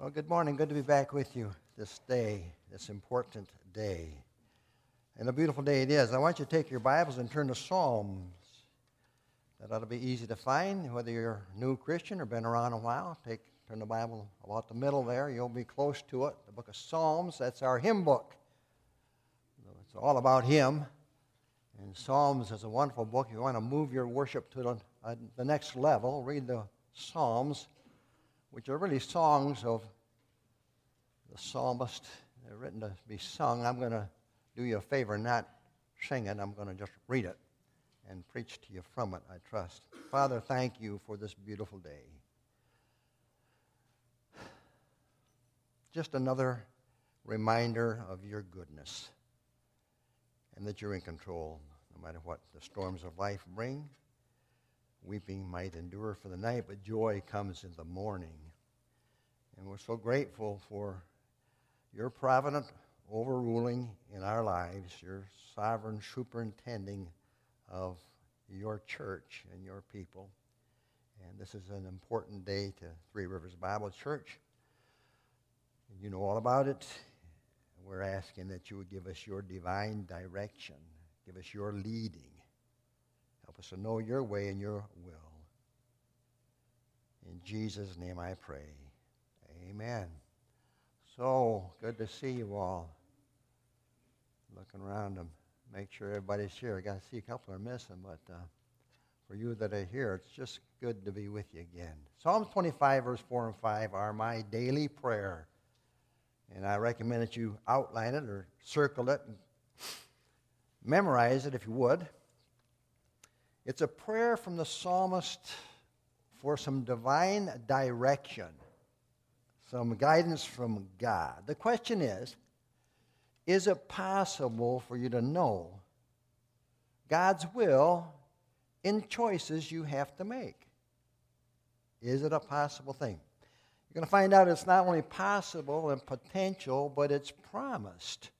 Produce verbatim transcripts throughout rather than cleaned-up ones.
Well, good morning. Good to be back with you this day, this important day. And a beautiful day it is. I want you to take your Bibles and turn to Psalms. That ought to be easy to find, whether you're a new Christian or been around a while. Take, turn the Bible about the middle there. You'll be close to it. The book of Psalms, that's our hymn book. It's all about Him. And Psalms is a wonderful book. If you want to move your worship to the, uh, the next level, read the Psalms, which are really songs of the psalmist. They're written to be sung. I'm going to do you a favor and not sing it. I'm going to just read it and preach to you from it, I trust. Father, thank you for this beautiful day. Just another reminder of your goodness and that you're in control no matter what the storms of life bring. Weeping might endure for the night, but joy comes in the morning. And we're so grateful for your provident overruling in our lives, your sovereign superintending of your church and your people. And this is an important day to Three Rivers Bible Church. You know all about it. We're asking that you would give us your divine direction, give us your leading. Help us to know your way and your will. In Jesus' name I pray. Amen. So, good to see you all. Looking around to make sure everybody's here. I got to see a couple are missing, but uh, for you that are here, it's just good to be with you again. Psalms twenty-five, verse four and five are my daily prayer. And I recommend that you outline it or circle it and memorize it if you would. It's a prayer from the psalmist for some divine direction, some guidance from God. The question is, is it possible for you to know God's will in choices you have to make? Is it a possible thing? You're going to find out it's not only possible and potential, but it's promised.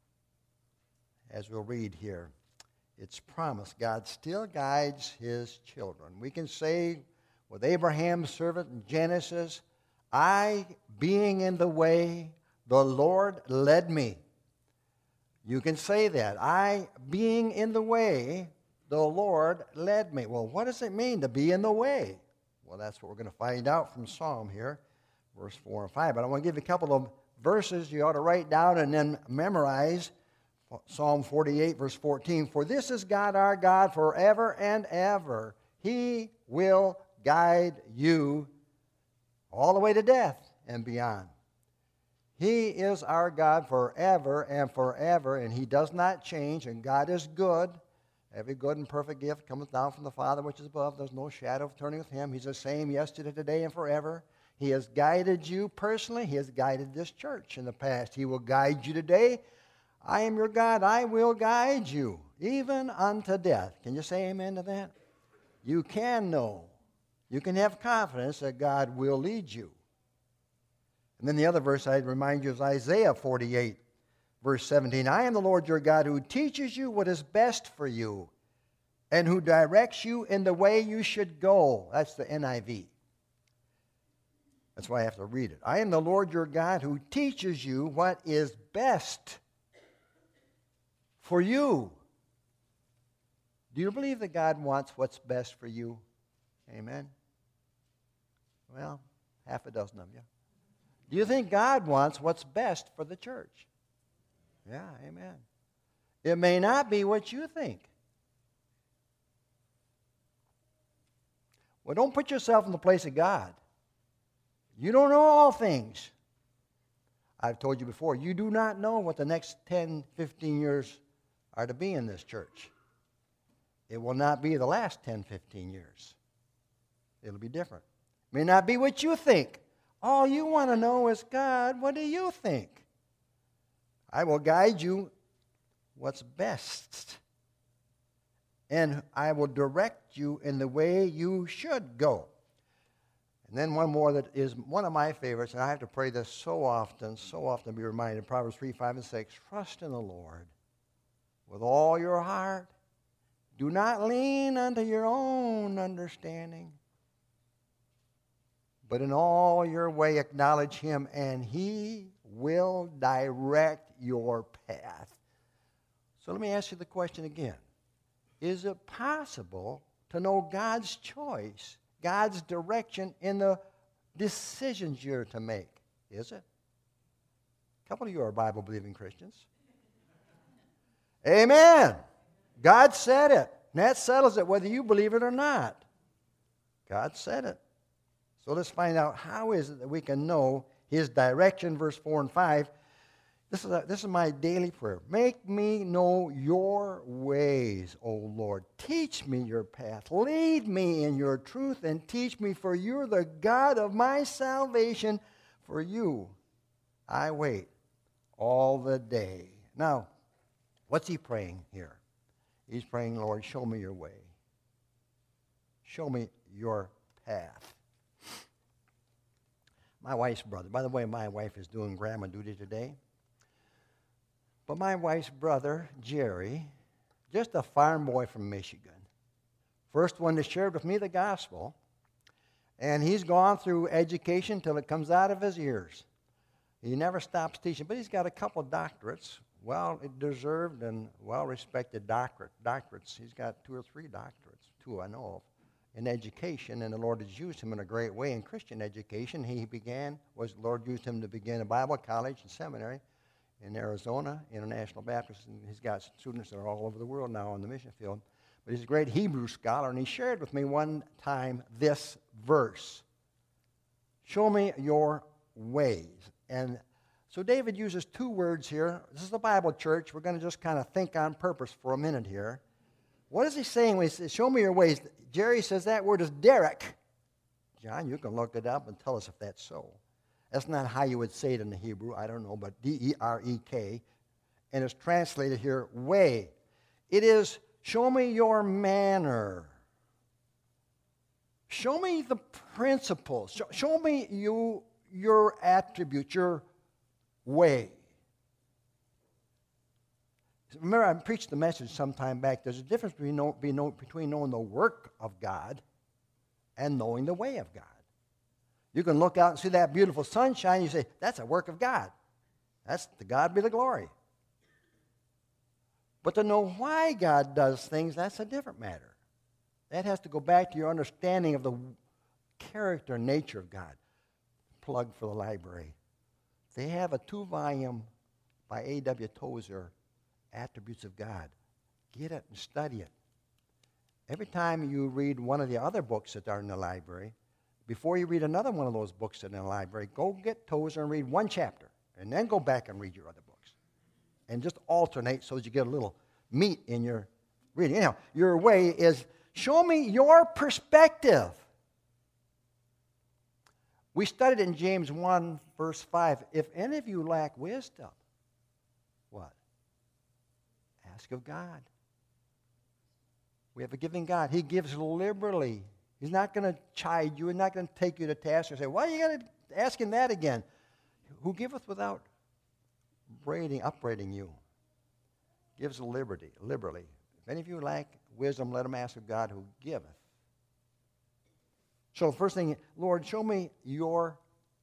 As we'll read here. It's promised. God still guides his children. We can say with Abraham's servant in Genesis, I, being in the way, the Lord led me. You can say that. I, being in the way, the Lord led me. Well, what does it mean to be in the way? Well, that's what we're going to find out from Psalm here, verse four and five. But I want to give you a couple of verses you ought to write down and then memorize. Psalm forty-eight, verse fourteen, for this is God our God forever and ever. He will guide you all the way to death and beyond. He is our God forever and forever, and he does not change, and God is good. Every good and perfect gift cometh down from the Father which is above. There's no shadow of turning with him. He's the same yesterday, today, and forever. He has guided you personally. He has guided this church in the past. He will guide you today. I am your God, I will guide you, even unto death. Can you say amen to that? You can know. You can have confidence that God will lead you. And then the other verse I'd remind you is Isaiah forty-eight, verse seventeen. I am the Lord your God who teaches you what is best for you and who directs you in the way you should go. That's the N I V. That's why I have to read it. I am the Lord your God who teaches you what is best for you. Do you believe that God wants what's best for you? Amen? Well, half a dozen of you. Do you think God wants what's best for the church? Yeah, amen. It may not be what you think. Well, don't put yourself in the place of God. You don't know all things. I've told you before, you do not know what the next ten, fifteen years are to be in this church. It will not be the last ten, fifteen years. It'll be different. It may not be what you think. All you want to know is, God, what do you think? I will guide you what's best. And I will direct you in the way you should go. And then one more that is one of my favorites, and I have to pray this so often, so often be reminded, Proverbs three, five, and six. Trust in the Lord with all your heart. Do not lean unto your own understanding, But in all your way acknowledge him, and he will direct your path. So let me ask you the question again. Is it possible to know God's choice, God's direction in the decisions you're to make? Is it? A couple of you are Bible-believing Christians. Amen. God said it. And that settles it whether you believe it or not. God said it. So let's find out how is it that we can know his direction, verse four and five. This is, a, this is my daily prayer. Make me know your ways, O Lord. Teach me your path. Lead me in your truth and teach me, for you're the God of my salvation. For you I wait all the day. Now, what's he praying here? He's praying, Lord, show me your way. Show me your path. My wife's brother. By the way, my wife is doing grandma duty today. But my wife's brother, Jerry, just a farm boy from Michigan, first one to share with me the gospel, and he's gone through education till it comes out of his ears. He never stops teaching, but he's got a couple doctorates, well-deserved and well-respected doctorate, doctorates. He's got two or three doctorates, two I know of, in education, and the Lord has used him in a great way in Christian education. He began, was the Lord used him to begin a Bible college and seminary in Arizona, International Baptist, and he's got students that are all over the world now on the mission field. But he's a great Hebrew scholar, and he shared with me one time this verse. Show me your ways. And so David uses two words here. This is the Bible church. We're going to just kind of think on purpose for a minute here. What is he saying when he says, show me your ways? Jerry says that word is derek. John, you can look it up and tell us if that's so. That's not how you would say it in the Hebrew. I don't know, but D E R E K. And it's translated here, way. It is, show me your manner. Show me the principles. Show, show me you, your attributes, your way. Remember, I preached the message some time back. There's a difference between, know, between knowing the work of God and knowing the way of God. You can look out and see that beautiful sunshine, and you say, that's a work of God. That's to God be the glory. But to know why God does things, that's a different matter. That has to go back to your understanding of the character and nature of God. Plug for the library. They have a two-volume by A W Tozer, Attributes of God. Get it and study it. Every time you read one of the other books that are in the library, before you read another one of those books that are in the library, go get Tozer and read one chapter, and then go back and read your other books. And just alternate so that you get a little meat in your reading. Anyhow, your way is, show me your perspective. We studied in James one, verse five, if any of you lack wisdom, what? Ask of God. We have a giving God. He gives liberally. He's not going to chide you. He's not going to take you to task or say, why are you going to ask him that again? Who giveth without braiding, upbraiding you? Gives liberty, liberally. If any of you lack wisdom, let him ask of God who giveth. So the first thing, Lord, show me your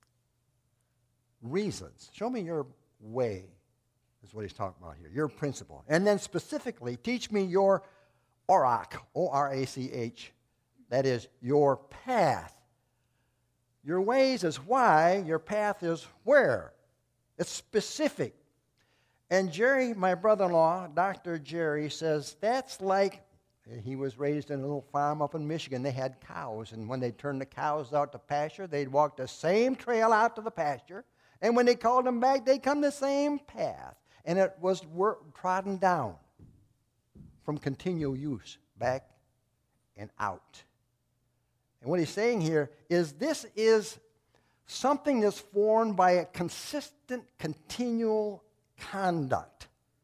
reasons. Show me your way, is what he's talking about here, your principle. And then specifically, teach me your orach, O R A C H, that is, your path. Your ways is why, your path is where. It's specific. And Jerry, my brother-in-law, Doctor Jerry, says that's like, he was raised in a little farm up in Michigan. They had cows, and when they turned the cows out to pasture, they'd walk the same trail out to the pasture. And when they called them back, they'd come the same path. And it was work, trodden down from continual use, back and out. And what he's saying here is this is something that's formed by a consistent, continual conduct.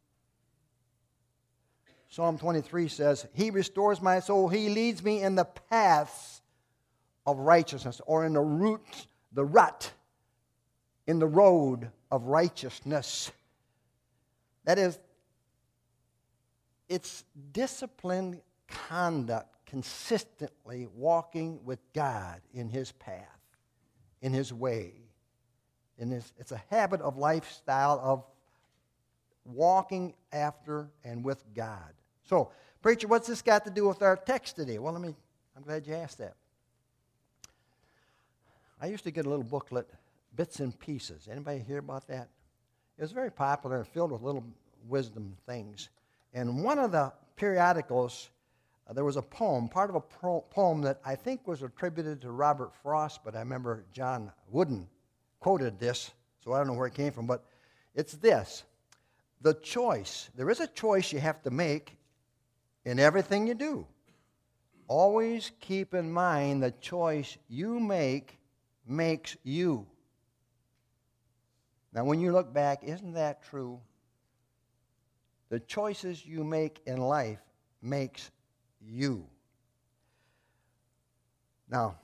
Psalm twenty-three says, he restores my soul. He leads me in the paths of righteousness, or in the route, the rut, in the road of righteousness. That is, it's disciplined conduct, consistently walking with God in his path. in his way. In his, it's a habit of lifestyle of walking after and with God. So, preacher, what's this got to do with our text today? Well, let me, I'm glad you asked that. I used to get a little booklet, Bits and Pieces. Anybody hear about that? It was very popular and filled with little wisdom things. And one of the periodicals, uh, there was a poem, part of a pro- poem that I think was attributed to Robert Frost, but I remember John Wooden quoted this, so I don't know where it came from, but it's this. The choice, there is a choice you have to make in everything you do. Always keep in mind the choice you make makes you. Now, when you look back, isn't that true? The choices you make in life makes you. Now,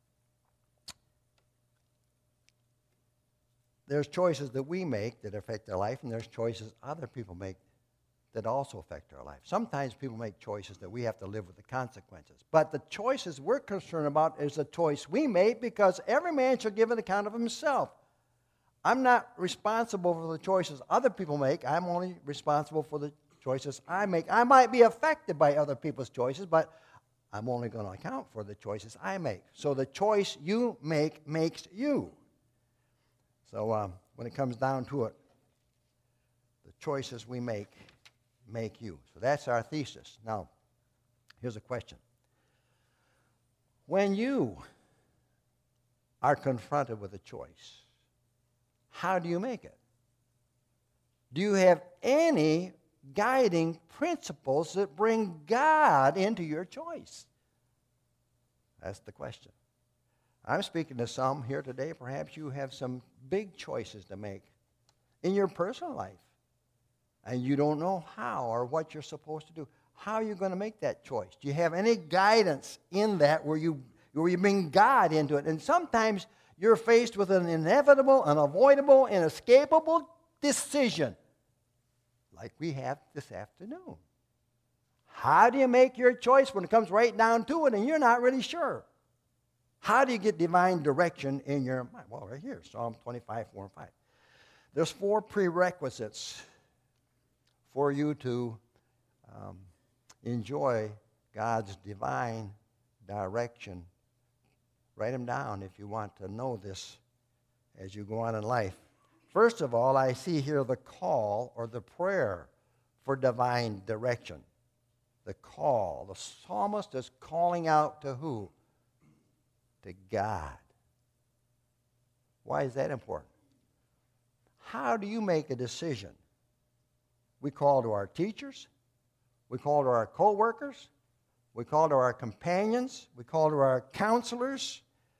there's choices that we make that affect our life, and there's choices other people make that also affect our life. Sometimes people make choices that we have to live with the consequences. But the choices we're concerned about is the choice we make, because every man shall give an account of himself. I'm not responsible for the choices other people make. I'm only responsible for the choices I make. I might be affected by other people's choices, but I'm only going to account for the choices I make. So the choice you make makes you. So um, when it comes down to it, the choices we make make you. So that's our thesis. Now, here's a question. When you are confronted with a choice, how do you make it? Do you have any guiding principles that bring God into your choice? That's the question. I'm speaking to some here today. Perhaps you have some big choices to make in your personal life, and you don't know how or what you're supposed to do. How are you going to make that choice? Do you have any guidance in that where you, where you bring God into it? And sometimes you're faced with an inevitable, unavoidable, inescapable decision, like we have this afternoon. How do you make your choice when it comes right down to it and you're not really sure? How do you get divine direction in your mind? Well, right here, Psalm twenty-five, four and five. There's four prerequisites for you to um, enjoy God's divine direction. Write them down if you want to know this as you go on in life. First of all, I see here the call or the prayer for divine direction. The call. The psalmist is calling out to who? To God. Why is that important? How do you make a decision? We call to our teachers. We call to our co-workers. We call to our companions. We call to our counselors.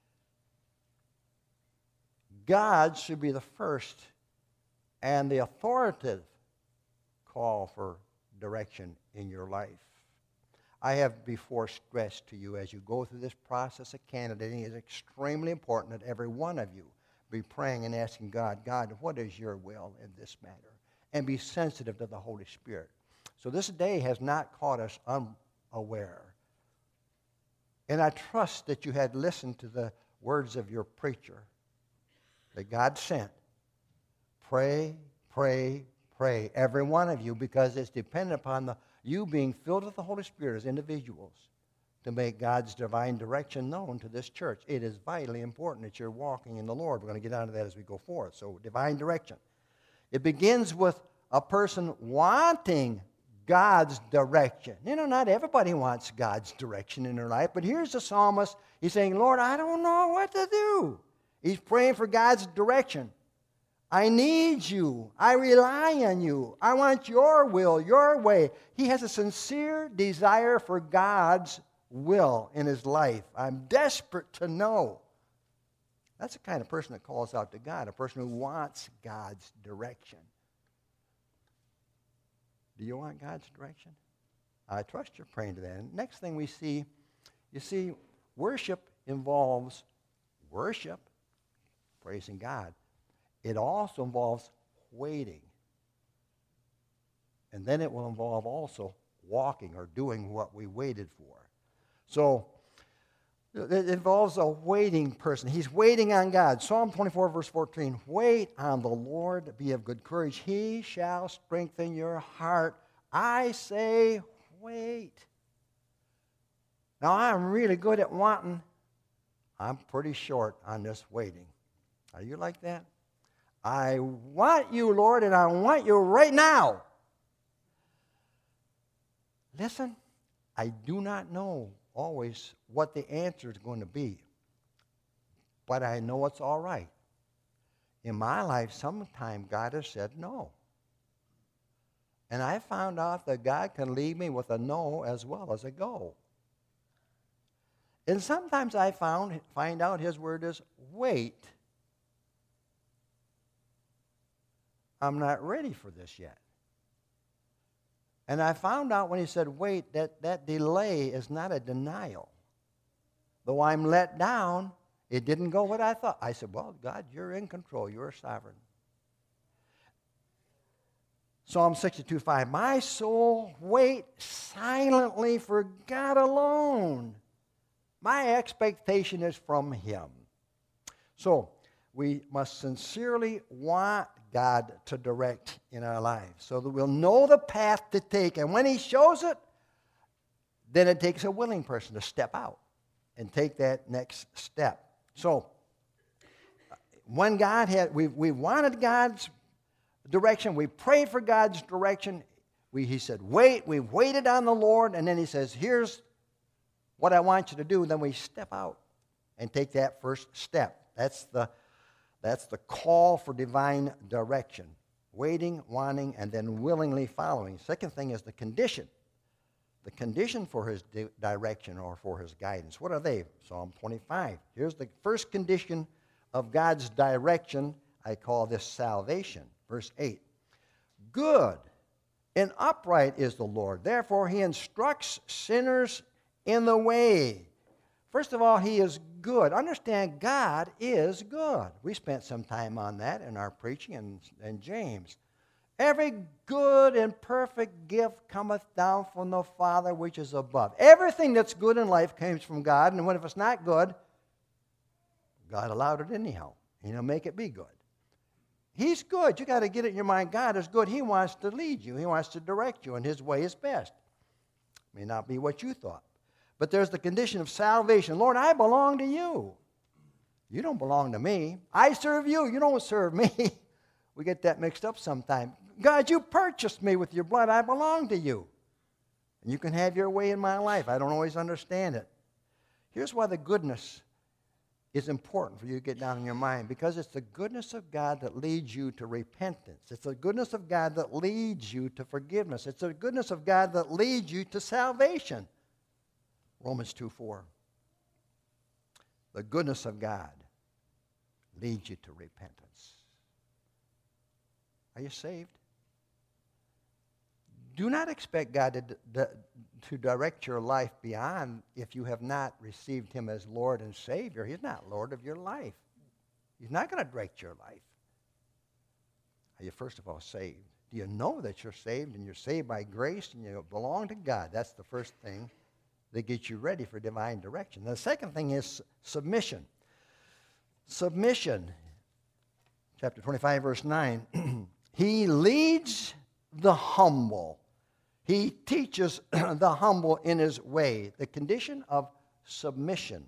God should be the first and the authoritative call for direction in your life. I have before stressed to you as you go through this process of candidating, it's extremely important that every one of you be praying and asking God, God, what is your will in this matter? And be sensitive to the Holy Spirit. So this day has not caught us unaware. And I trust that you had listened to the words of your preacher that God sent. Pray, pray, pray, every one of you, because it's dependent upon the, you being filled with the Holy Spirit as individuals to make God's divine direction known to this church. It is vitally important that you're walking in the Lord. We're going to get onto that as we go forward. So divine direction. It begins with a person wanting God's direction. You know, not everybody wants God's direction in their life, but here's the psalmist. He's saying, Lord, I don't know what to do. He's praying for God's direction. I need you. I rely on you. I want your will, your way. He has a sincere desire for God's will in his life. I'm desperate to know. That's the kind of person that calls out to God, a person who wants God's direction. Do you want God's direction? I trust you're praying to that. And next thing we see, you see, worship involves worship, praising God. It also involves waiting. And then it will involve also walking or doing what we waited for. So It involves a waiting person. He's waiting on God. Psalm twenty-four, verse fourteen. Wait on the Lord, be of good courage. He shall strengthen your heart. I say, wait. Now, I'm really good at wanting. I'm pretty short on this waiting. Are you like that? I want you, Lord, and I want you right now. Listen, I do not know always what the answer is going to be, but I know it's all right. In my life, sometime God has said no. And I found out that God can lead me with a no as well as a go. And sometimes I found find out his word is wait. I'm not ready for this yet. And I found out when he said wait, that that delay is not a denial. Though I'm let down, it didn't go what I thought. I said, well, God, you're in control. You're sovereign. Psalm sixty-two, five. My soul, wait silently for God alone. My expectation is from him. So we must sincerely want God to direct in our lives so that we'll know the path to take. And when he shows it, then it takes a willing person to step out and take that next step. So when God had, we, we wanted God's direction, we prayed for God's direction. We, he said, wait, we waited on the Lord, and then he says, here's what I want you to do. Then we step out and take that first step. That's the That's the call for divine direction. Waiting, wanting, and then willingly following. Second thing is the condition. The condition for his di- direction or for his guidance. What are they? Psalm twenty-five. Here's the first condition of God's direction. I call this salvation. Verse eight. Good and upright is the Lord. Therefore, he instructs sinners in the way. First of all, he is good. Understand, God is good. We spent some time on that in our preaching in, in James. Every good and perfect gift cometh down from the Father which is above. Everything that's good in life comes from God, and when if it's not good, God allowed it anyhow. And he'll make it be good. He's good. You got to get it in your mind. God is good. He wants to lead you. He wants to direct you, and his way is best. May not be what you thought. But there's the condition of salvation. Lord, I belong to you. You don't belong to me. I serve you. You don't serve me. We get that mixed up sometime. God, you purchased me with your blood. I belong to you. And you can have your way in my life. I don't always understand it. Here's why the goodness is important for you to get down in your mind. Because it's the goodness of God that leads you to repentance. It's the goodness of God that leads you to forgiveness. It's the goodness of God that leads you to salvation. Romans two four. The goodness of God leads you to repentance. Are you saved? Do not expect God to, to, to direct your life beyond if you have not received him as Lord and Savior. He's not Lord of your life. He's not going to direct your life. Are you first of all saved? Do you know that you're saved and you're saved by grace and you belong to God? That's the first thing that gets you ready for divine direction. The second thing is submission. Submission. Chapter twenty-five, verse nine. He leads the humble. He teaches the humble in his way. The condition of submission.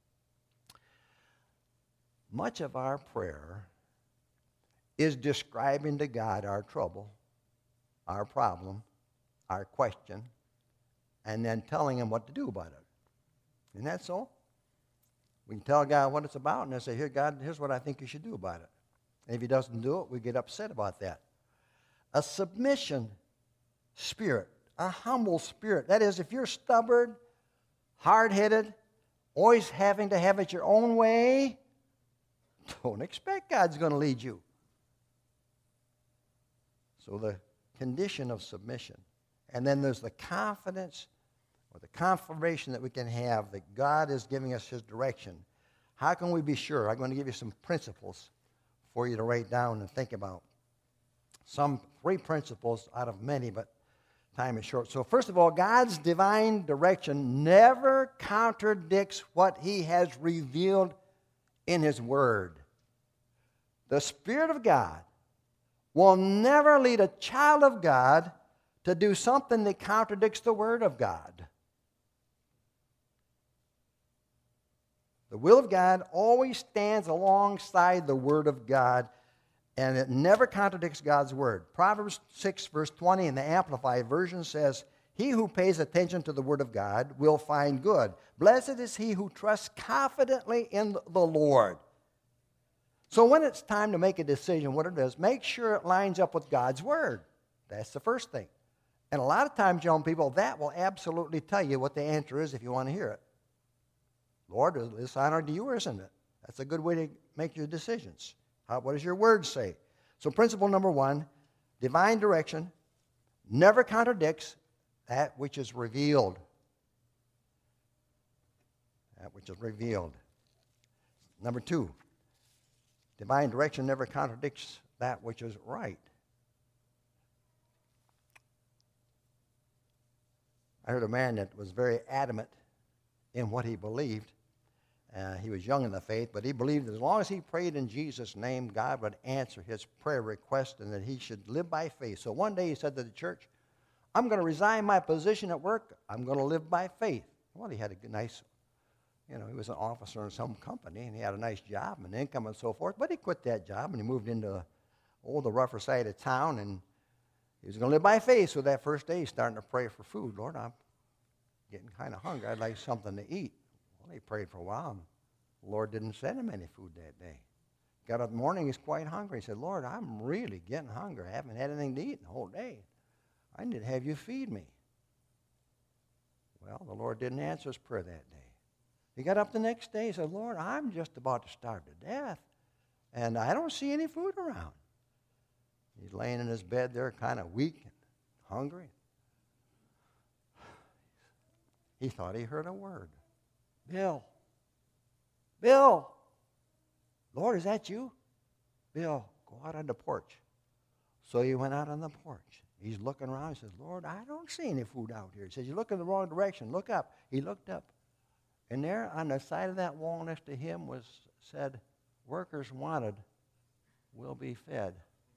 Much of our prayer is describing to God our trouble, our problem, our question, and then telling him what to do about it. Isn't that so? We can tell God what it's about and then say, here, God, here's what I think you should do about it. And if he doesn't do it, we get upset about that. A submission spirit, a humble spirit. That is, if you're stubborn, hard-headed, always having to have it your own way, don't expect God's going to lead you. So the condition of submission. And then there's the confidence or the confirmation that we can have that God is giving us his direction. How can we be sure? I'm going to give you some principles for you to write down and think about. Some three principles out of many, but time is short. So first of all, God's divine direction never contradicts what he has revealed in his word. The Spirit of God will never lead a child of God to do something that contradicts the word of God. The will of God always stands alongside the word of God, and it never contradicts God's word. Proverbs six, verse twenty in the Amplified Version says, "He who pays attention to the word of God will find good. Blessed is he who trusts confidently in the Lord." So when it's time to make a decision, what it is, make sure it lines up with God's word. That's the first thing. And a lot of times, young people, that will absolutely tell you what the answer is if you want to hear it. Lord, is this honor to you or isn't it? That's a good way to make your decisions. How, what does your word say? So principle number one, divine direction never contradicts that which is revealed. That which is revealed. Number two, divine direction never contradicts that which is right. I heard a man that was very adamant in what he believed. Uh, he was young in the faith, but he believed that as long as he prayed in Jesus' name, God would answer his prayer request and that he should live by faith. So one day he said to the church, "I'm going to resign my position at work. I'm going to live by faith." Well, he had a nice, you know, he was an officer in some company, and he had a nice job and income and so forth, but he quit that job and he moved into oh, the rougher side of town, and he was going to live by faith. So that first day he's starting to pray for food. Lord, I'm getting kind of hungry. I'd like something to eat. Well, he prayed for a while, and the Lord didn't send him any food that day. Got up in the morning, he's quite hungry. He said, "Lord, I'm really getting hungry. I haven't had anything to eat in the whole day. I need to have you feed me." Well, the Lord didn't answer his prayer that day. He got up the next day and said, "Lord, I'm just about to starve to death, and I don't see any food around." He's laying in his bed there, kind of weak and hungry. He thought he heard a word. "Bill, Bill, Lord, is that you? Bill, go out on the porch." So he went out on the porch. He's looking around. He says, "Lord, I don't see any food out here." He says, "You look in the wrong direction. Look up." He looked up. And there on the side of that wall next to him was said, "Workers wanted will be fed."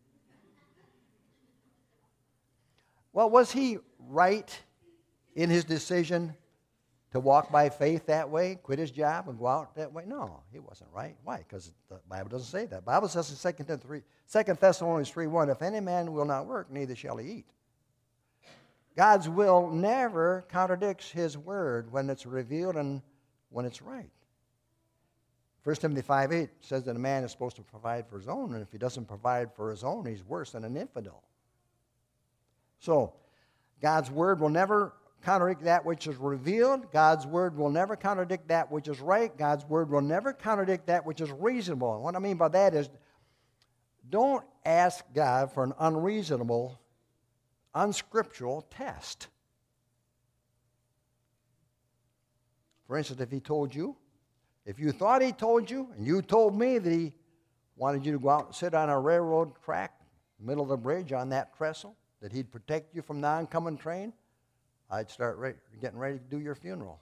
Well, was he right in his decision to walk by faith that way, quit his job and go out that way? No, he wasn't right. Why? Because the Bible doesn't say that. The Bible says in Second Thessalonians three one, "If any man will not work, neither shall he eat." God's will never contradicts his word when it's revealed and when it's right. First Timothy five eight says that a man is supposed to provide for his own, and if he doesn't provide for his own, he's worse than an infidel. So, God's word will never contradict that which is revealed. God's word will never contradict that which is right. God's word will never contradict that which is reasonable. And what I mean by that is, don't ask God for an unreasonable, unscriptural test. For instance, if he told you, if you thought he told you, and you told me that he wanted you to go out and sit on a railroad track, middle of the bridge on that trestle, that he'd protect you from the oncoming train, I'd start re- getting ready to do your funeral.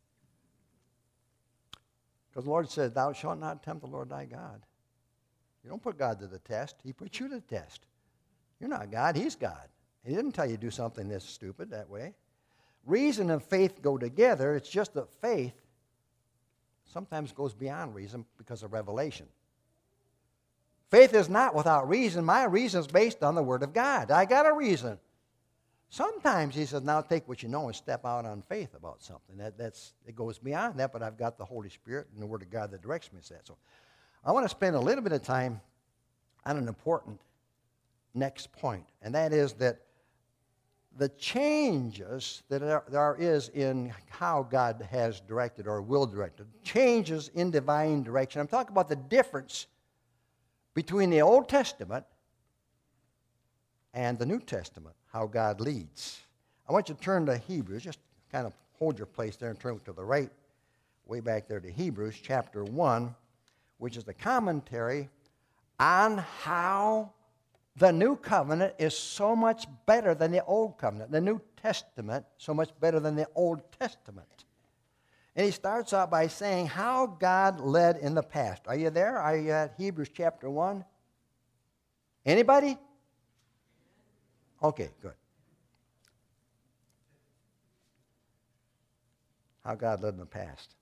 Because the Lord said, "Thou shalt not tempt the Lord thy God." You don't put God to the test. He puts you to the test. You're not God. He's God. He didn't tell you to do something this stupid that way. Reason and faith go together. It's just that faith sometimes goes beyond reason because of revelation. Faith is not without reason. My reason is based on the Word of God. I got a reason. Sometimes he says, "Now take what you know and step out on faith about something." That, that's, it goes beyond that, but I've got the Holy Spirit and the Word of God that directs me to that. So I want to spend a little bit of time on an important next point, and that is that the changes that there is in how God has directed or will direct, changes in divine direction. I'm talking about the difference between the Old Testament and the New Testament, how God leads. I want you to turn to Hebrews. Just kind of hold your place there and turn to the right, way back there to Hebrews chapter one, which is the commentary on how the new covenant is so much better than the old covenant. The New Testament, so much better than the Old Testament. And he starts out by saying how God led in the past. Are you there? Are you at Hebrews chapter one? Anybody? Okay, good. How God led in the past.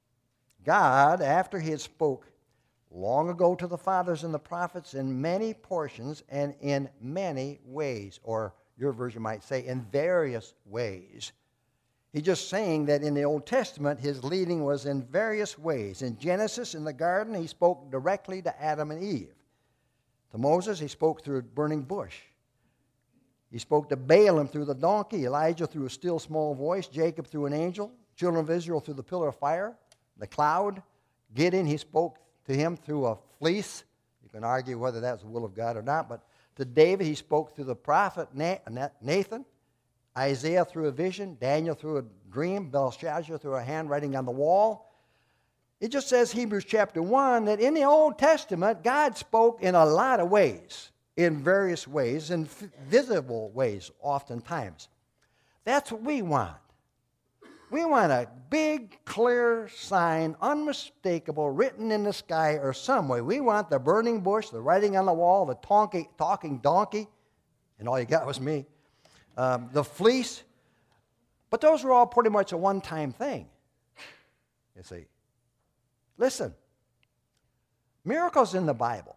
God, after he had spoke long ago to the fathers and the prophets in many portions and in many ways, or your version might say in various ways. He's just saying that in the Old Testament, his leading was in various ways. In Genesis, in the garden, he spoke directly to Adam and Eve. To Moses, he spoke through a burning bush. He spoke to Balaam through the donkey, Elijah through a still small voice, Jacob through an angel, children of Israel through the pillar of fire, the cloud. Gideon, he spoke to him through a fleece. You can argue whether that's the will of God or not, but to David, he spoke through the prophet Nathan, Isaiah through a vision, Daniel through a dream, Belshazzar through a handwriting on the wall. It just says, Hebrews chapter one, that in the Old Testament, God spoke in a lot of ways, in various ways, in visible ways oftentimes. That's what we want. We want a big, clear sign, unmistakable, written in the sky or some way. We want the burning bush, the writing on the wall, the talking, talking donkey, and all you got was me, um, the fleece. But those are all pretty much a one-time thing, you see. Listen, miracles in the Bible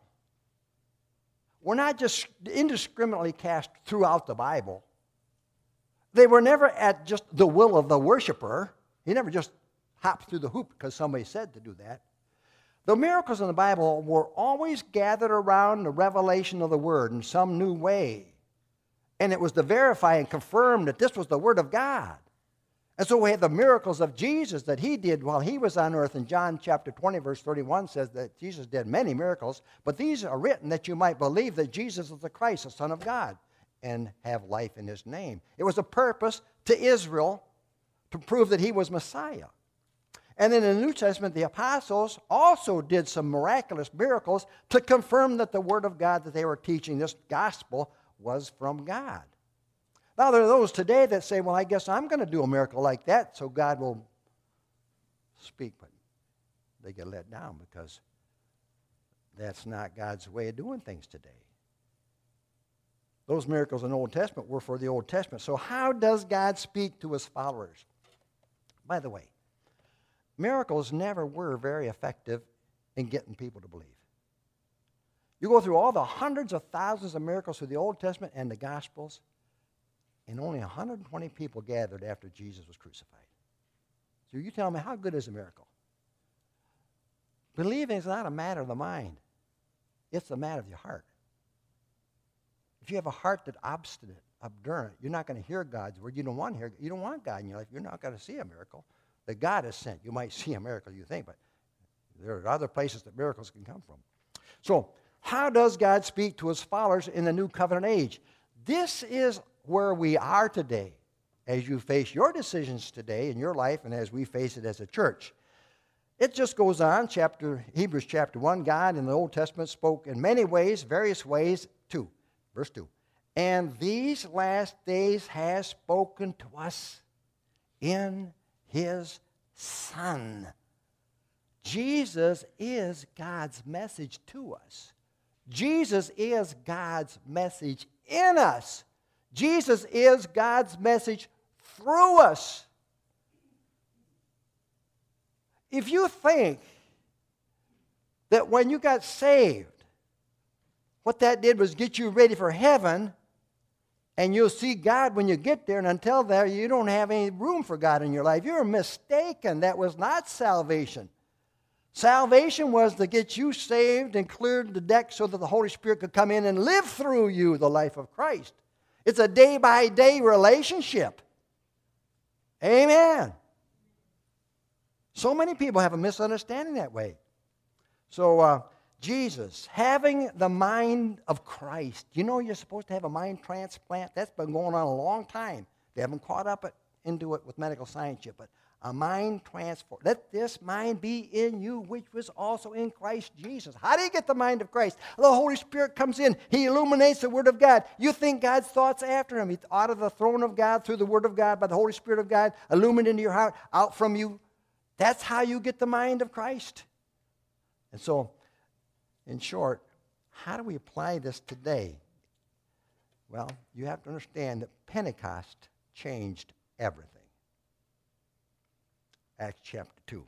were not just indiscriminately cast throughout the Bible. They were never at just the will of the worshiper. He never just hopped through the hoop because somebody said to do that. The miracles in the Bible were always gathered around the revelation of the Word in some new way. And it was to verify and confirm that this was the Word of God. And so we have the miracles of Jesus that he did while he was on earth. In John chapter twenty, verse thirty-one says that Jesus did many miracles, but these are written that you might believe that Jesus is the Christ, the Son of God, and have life in his name. It was a purpose to Israel to prove that he was Messiah. And then in the New Testament, the apostles also did some miraculous miracles to confirm that the Word of God that they were teaching, this gospel, was from God. Now, there are those today that say, well, I guess I'm going to do a miracle like that so God will speak. But they get let down because that's not God's way of doing things today. Those miracles in the Old Testament were for the Old Testament. So how does God speak to his followers? By the way, miracles never were very effective in getting people to believe. You go through all the hundreds of thousands of miracles through the Old Testament and the Gospels, and only one hundred twenty people gathered after Jesus was crucified. So you tell me, how good is a miracle? Believing is not a matter of the mind. It's a matter of your heart. If you have a heart that's obstinate, obdurate, you're not going to hear God's word. You don't want to hear. You don't want God in your life. You're not going to see a miracle that God has sent. You might see a miracle, you think, but there are other places that miracles can come from. So, how does God speak to his followers in the new covenant age? This is where we are today as you face your decisions today in your life and as we face it as a church. It just goes on, chapter Hebrews chapter one, God in the Old Testament spoke in many ways, various ways, two. Verse two, and these last days has spoken to us in his Son. Jesus is God's message to us. Jesus is God's message in us. Jesus is God's message through us. If you think that when you got saved, what that did was get you ready for heaven, and you'll see God when you get there, and until there, you don't have any room for God in your life. You're mistaken. That was not salvation. Salvation was to get you saved and cleared the deck so that the Holy Spirit could come in and live through you the life of Christ. It's a day-by-day relationship. Amen. So many people have a misunderstanding that way. So, uh, Jesus, having the mind of Christ. You know you're supposed to have a mind transplant? That's been going on a long time. They haven't caught up it, into it with medical science yet, but A mind transformed. Let this mind be in you, which was also in Christ Jesus. How do you get the mind of Christ? The Holy Spirit comes in. He illuminates the Word of God. You think God's thoughts after Him. He's out of the throne of God, through the Word of God, by the Holy Spirit of God, illumined into your heart, out from you. That's how you get the mind of Christ. And so, in short, how do we apply this today? Well, you have to understand that Pentecost changed everything. Acts chapter two.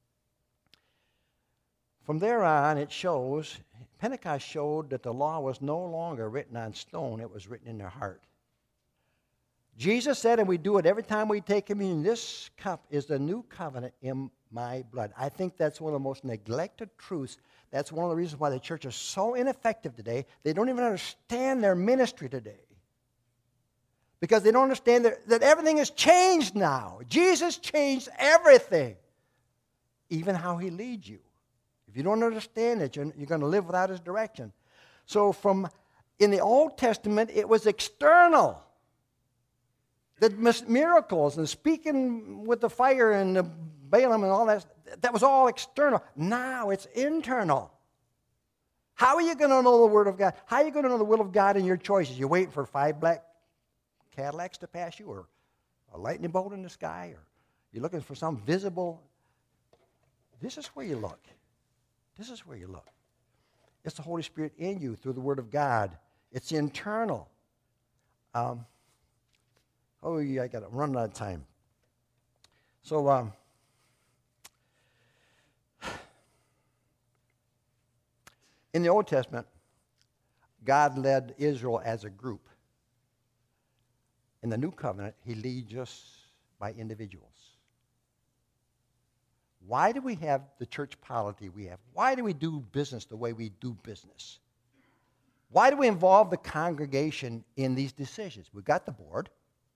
From there on, it shows, Pentecost showed that the law was no longer written on stone, it was written in their heart. Jesus said, and we do it every time we take communion, this cup is the new covenant in my blood. I think that's one of the most neglected truths. That's one of the reasons why the church is so ineffective today. They don't even understand their ministry today. Because they don't understand that, that everything has changed now. Jesus changed everything. Even how He leads you. If you don't understand it, you're, you're going to live without His direction. So from in the Old Testament, it was external. The miracles and speaking with the fire and the Balaam and all that, that was all external. Now it's internal. How are you going to know the Word of God? How are you going to know the will of God in your choices? You're waiting for five black Cadillacs to pass you, or a lightning bolt in the sky, or you're looking for some visible. This is where you look. This is where you look. It's the Holy Spirit in you through the Word of God. It's internal. Um, oh, yeah, I got to run out of time. So, um, in the Old Testament, God led Israel as a group. In the New Covenant, He leads us by individuals. Why do we have the church polity we have? Why do we do business the way we do business? Why do we involve the congregation in these decisions? We've got the board.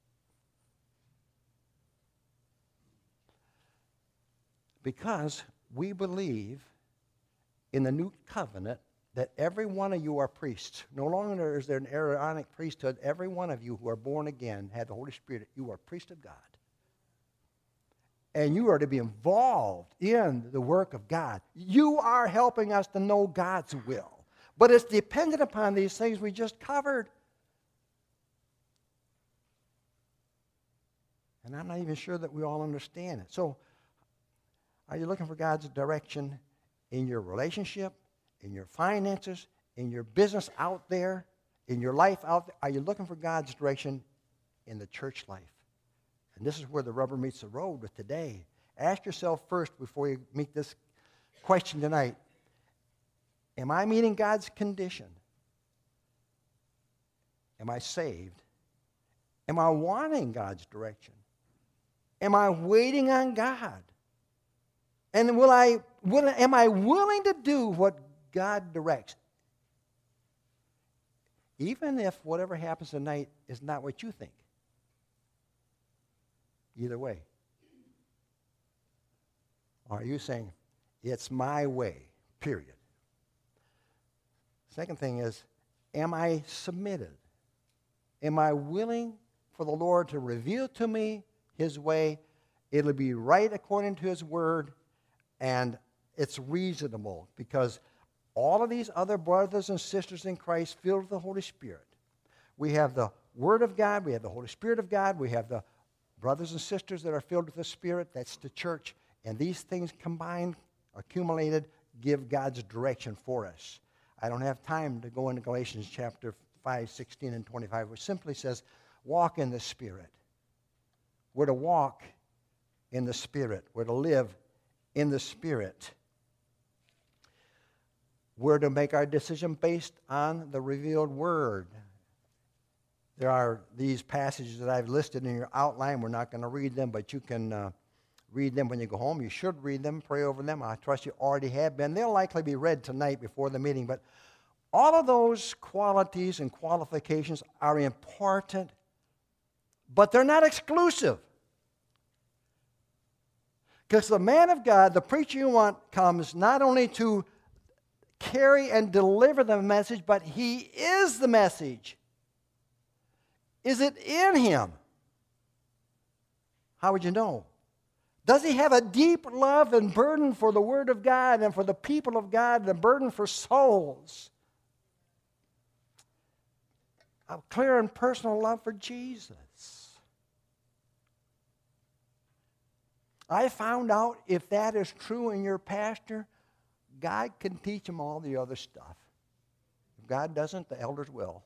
Because we believe in the New Covenant that every one of you are priests. No longer is there an Aaronic priesthood. Every one of you who are born again had the Holy Spirit. You are priest of God. And you are to be involved in the work of God. You are helping us to know God's will. But it's dependent upon these things we just covered. And I'm not even sure that we all understand it. So, are you looking for God's direction in your relationship, in your finances, in your business out there, in your life out there? Are you looking for God's direction in the church life? And this is where the rubber meets the road with today. Ask yourself first before you meet this question tonight. Am I meeting God's condition? Am I saved? Am I wanting God's direction? Am I waiting on God? And will I, will, am I willing to do what God directs? Even if whatever happens tonight is not what you think. Either way. Or are you saying, it's my way, period? Second thing is, am I submitted? Am I willing for the Lord to reveal to me His way? It'll be right according to His word, and it's reasonable, because all of these other brothers and sisters in Christ filled with the Holy Spirit. We have the Word of God, we have the Holy Spirit of God, we have the brothers and sisters that are filled with the Spirit, that's the church, and these things combined, accumulated, give God's direction for us. I don't have time to go into Galatians chapter five, sixteen, and twenty-five, which simply says, walk in the Spirit. We're to walk in the Spirit. We're to live in the Spirit. We're to make our decision based on the revealed Word. There are these passages that I've listed in your outline. We're not going to read them, but you can uh, read them when you go home. You should read them, pray over them. I trust you already have been. They'll likely be read tonight before the meeting, but all of those qualities and qualifications are important, but they're not exclusive. Because the man of God, the preacher you want, comes not only to carry and deliver the message, but he is the message. Is it in him? How would you know? Does he have a deep love and burden for the Word of God and for the people of God and a burden for souls? A clear and personal love for Jesus. I found out if that is true in your pastor, God can teach him all the other stuff. If God doesn't, the elders will.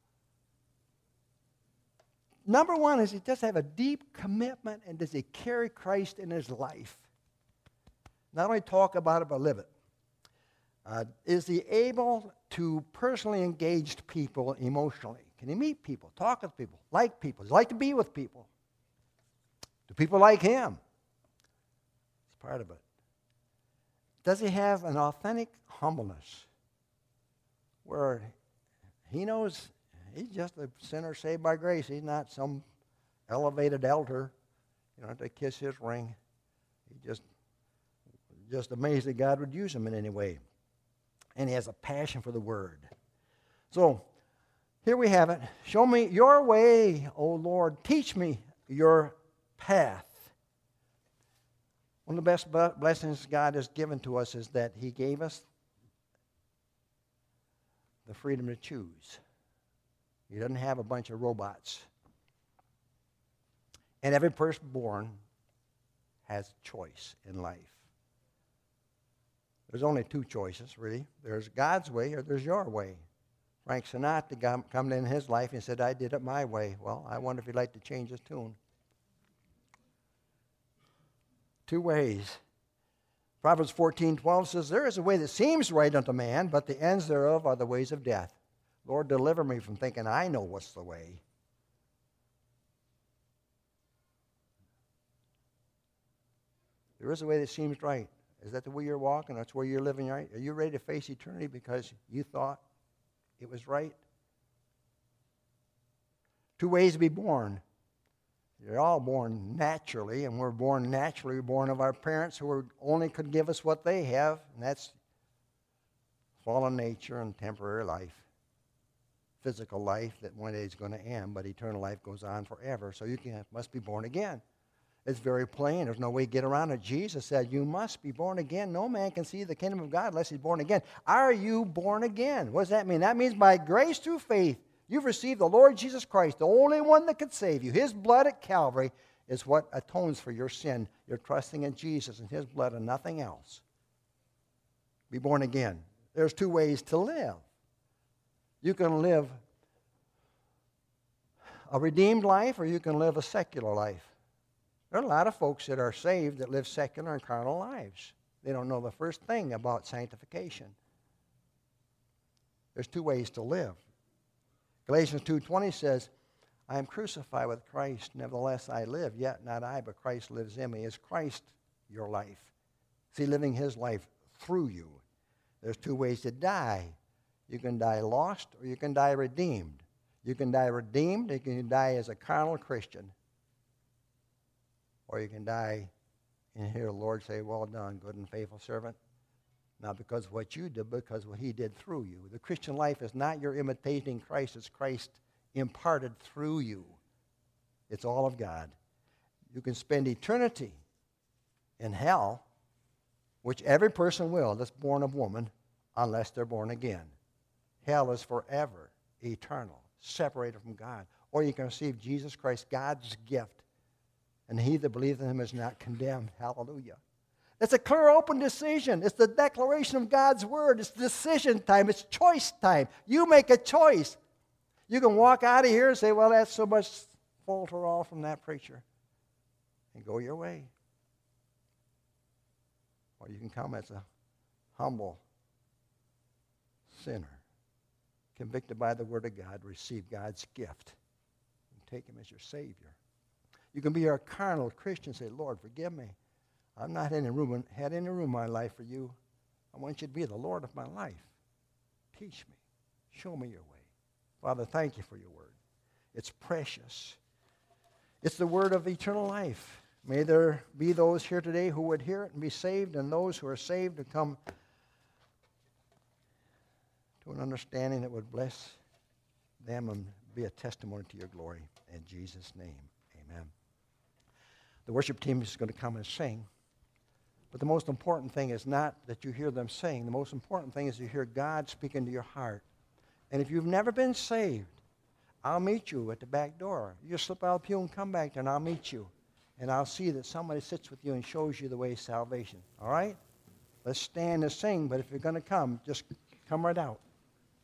Number one is he does have a deep commitment, and does he carry Christ in his life? Not only talk about it, but live it. Uh, is he able to personally engage people emotionally? Can he meet people, talk with people, like people? Does he like to be with people? Do people like him? It's part of it. Does he have an authentic humbleness where he knows he's just a sinner saved by grace? He's not some elevated elder, you know, to kiss his ring. He just, just amazed that God would use him in any way. And he has a passion for the Word. So, here we have it. Show me your way, O Lord. Teach me your path. One of the best blessings God has given to us is that he gave us the freedom to choose. He doesn't have a bunch of robots. And every person born has choice in life. There's only two choices, really. There's God's way or there's your way. Frank Sinatra come in his life and said, I did it my way. Well, I wonder if he'd like to change his tune. Two ways. Proverbs fourteen twelve says, there is a way that seems right unto man, but the ends thereof are the ways of death. Lord, deliver me from thinking I know what's the way. There is a way that seems right. Is that the way you're walking? That's where you're living right? Are you ready to face eternity because you thought it was right? Two ways to be born. You're all born naturally, and we're born naturally. We're born of our parents who were, only could give us what they have, and that's fallen nature and temporary life. Physical life that one day is going to end, but eternal life goes on forever. So you can, must be born again. It's very plain. There's no way to get around it. Jesus said, you must be born again. No man can see the kingdom of God unless he's born again. Are you born again? What does that mean? That means by grace through faith, you've received the Lord Jesus Christ, the only one that could save you. His blood at Calvary is what atones for your sin. You're trusting in Jesus and his blood and nothing else. Be born again. There's two ways to live. You can live a redeemed life or you can live a secular life. There are a lot of folks that are saved that live secular and carnal lives. They don't know the first thing about sanctification. There's two ways to live. Galatians two twenty says, I am crucified with Christ, nevertheless I live, yet not I, but Christ lives in me. Is Christ your life? Is he living his life through you? There's two ways to die. You can die lost or you can die redeemed. You can die redeemed, you can die as a carnal Christian. Or you can die and hear the Lord say, well done, good and faithful servant. Not because of what you did, but because of what he did through you. The Christian life is not your imitating Christ. It's Christ imparted through you. It's all of God. You can spend eternity in hell, which every person will that's born of woman, unless they're born again. Hell is forever, eternal, separated from God. Or you can receive Jesus Christ, God's gift, and he that believeth in him is not condemned. Hallelujah. It's a clear, open decision. It's the declaration of God's word. It's decision time. It's choice time. You make a choice. You can walk out of here and say, well, that's so much falter from that preacher, and go your way. Or you can come as a humble sinner, convicted by the word of God, receive God's gift, and take him as your Savior. You can be a carnal Christian and say, Lord, forgive me. I'm not in a room, had any room in my life for you. I want you to be the Lord of my life. Teach me. Show me your way. Father, thank you for your word. It's precious. It's the word of eternal life. May there be those here today who would hear it and be saved, and those who are saved to come to an understanding that would bless them and be a testimony to your glory. In Jesus' name, amen. the worship team is going to come and sing. But the most important thing is not that you hear them sing. The most important thing is you hear God speaking to your heart. And if you've never been saved, I'll meet you at the back door. You just slip out of the pew and come back there, and I'll meet you. And I'll see that somebody sits with you and shows you the way of salvation. All right? Let's stand and sing, but if you're going to come, just come right out.